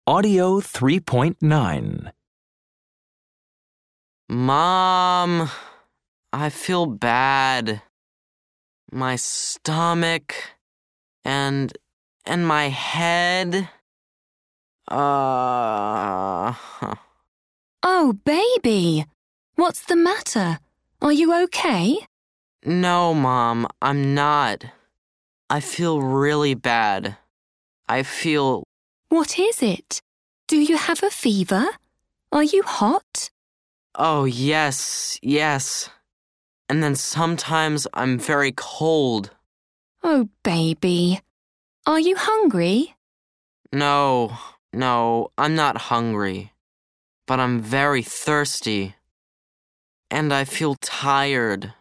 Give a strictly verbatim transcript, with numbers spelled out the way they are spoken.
Audio three point nine. Mom, I feel bad. My stomach and and my head. Uh Oh, baby! What's the matter? Are you okay? No, Mom, I'm not. I feel really bad. I feel... What is it? Do you have a fever? Are you hot? Oh, yes, yes. And then sometimes I'm very cold. Oh, baby. Are you hungry? No, no, I'm not hungry. But I'm very thirsty. And I feel tired.